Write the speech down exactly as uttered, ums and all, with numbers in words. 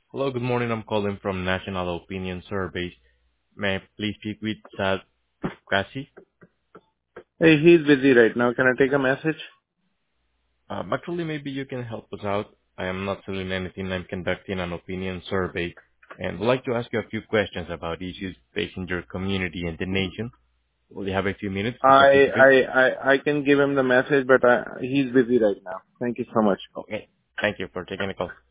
Hello, good morning. I'm calling from National Opinion Surveys. May I please speak with Sad Kasi? Hey, he's busy right now. Can I take a message? Um, Actually, maybe you can help us out. I am not selling anything. I'm conducting an opinion survey, and would like to ask you a few questions about issues facing your community and the nation. Will you have a few minutes to I participate? I I I can give him the message, but I, he's busy right now. Thank you so much. Okay. Thank you for taking the call.